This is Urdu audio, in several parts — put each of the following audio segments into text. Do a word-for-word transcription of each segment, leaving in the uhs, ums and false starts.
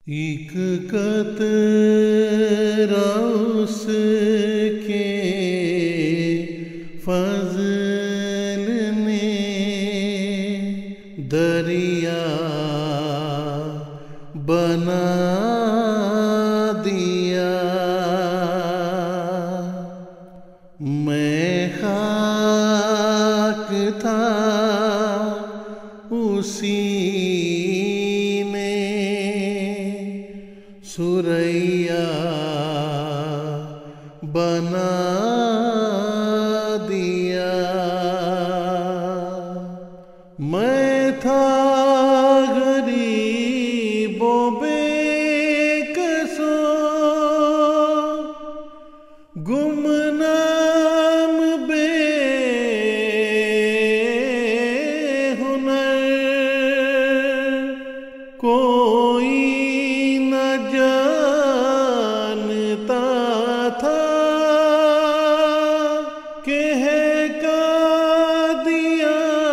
ایک قطرہ اس کے فضل نے دریا بنا دیا۔ میں خاک تھا اسی نے سریا بنا دیا۔ میں تھا غریب و بے کسو، گمنام بے ہنر، کوئی نہ جانتا تھا کہ ہے قادیہ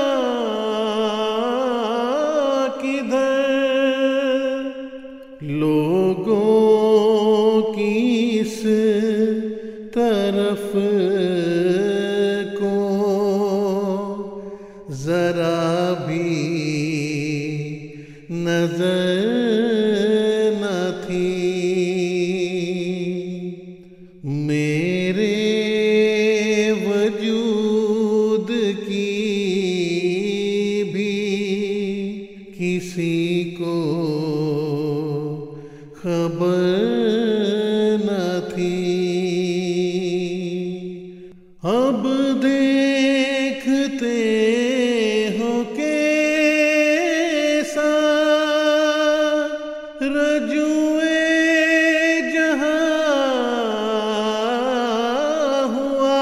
کدھر۔ لوگوں کی اس طرف کو ذرا بھی نظر نہ تھی۔ میرے وجود کی بھی کسی کو خبر نہ تھی۔ اب دیکھتے ہو کیسا رجوع جہاں ہوا،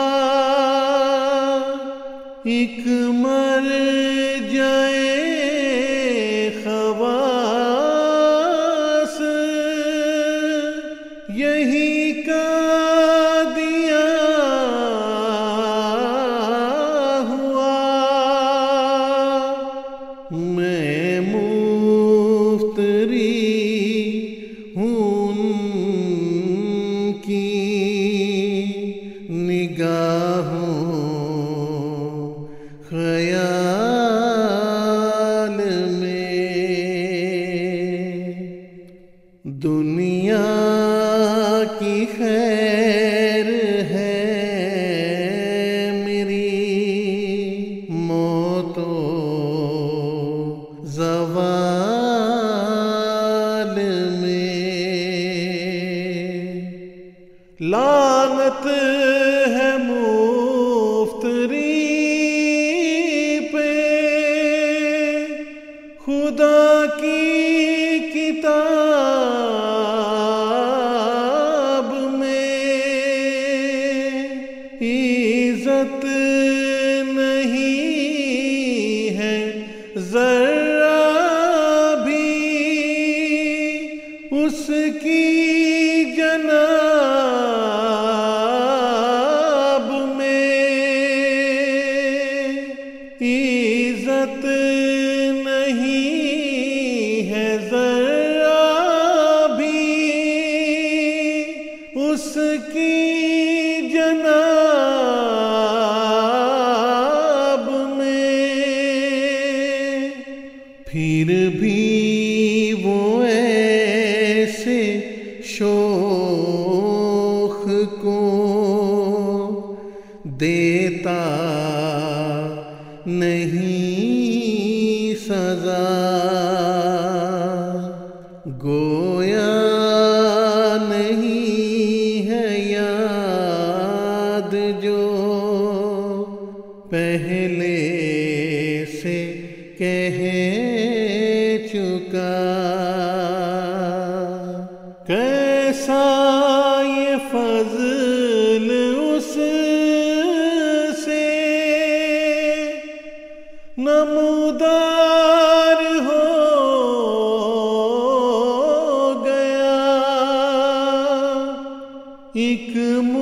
ایک مرجع خواص یہی قادیہ ہوا۔ میں مفتری ہوں ان کی نگاہوں خیال میں۔ دنیا کی خیر ہے میری موت و زوال میں۔ لعنت ہے مفتری پہ، خدا کی کتاب میں عزت نہیں ہے ذرہ بھی اس کی جناب میں۔ عزت نہیں ہے ذرہ بھی اس کی جناب میں۔ پھر بھی وہ ایسے شوخ کو دیتا نہیں سزا، گویا نہیں ہے یاد جو پہلے سے کہہ چکا۔ کیسا یہ فضل اس سے نمودار ہو گیا، ایک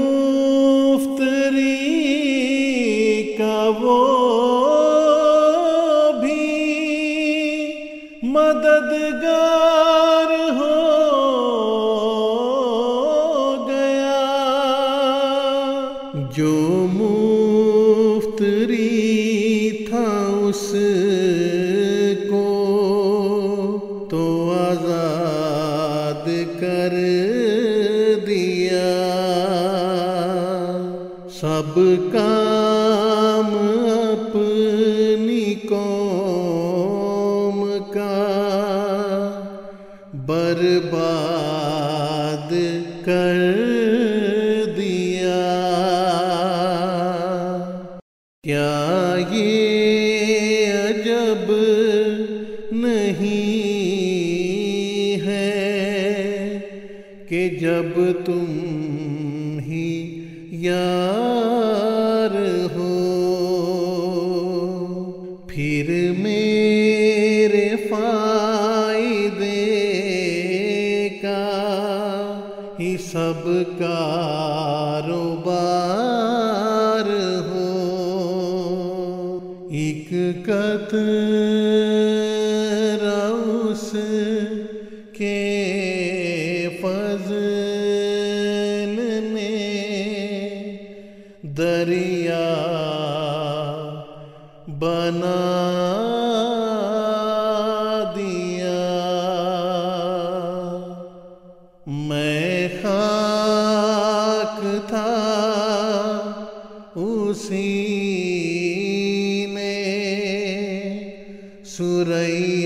مفتری کا وہ بھی مددگار ہو کر دیا، سب کام اپنی قوم کا برباد کر دیا۔ کیا یہ عجب نہیں ہے کہ جب تم ہی یار ہو، پھر میرے فائدے کا ہی سب کاروبار ہو۔ ایک قطرہ اس کے فضل نے دریا بنا دیا۔ میں خاک تھا اسی نے سرئی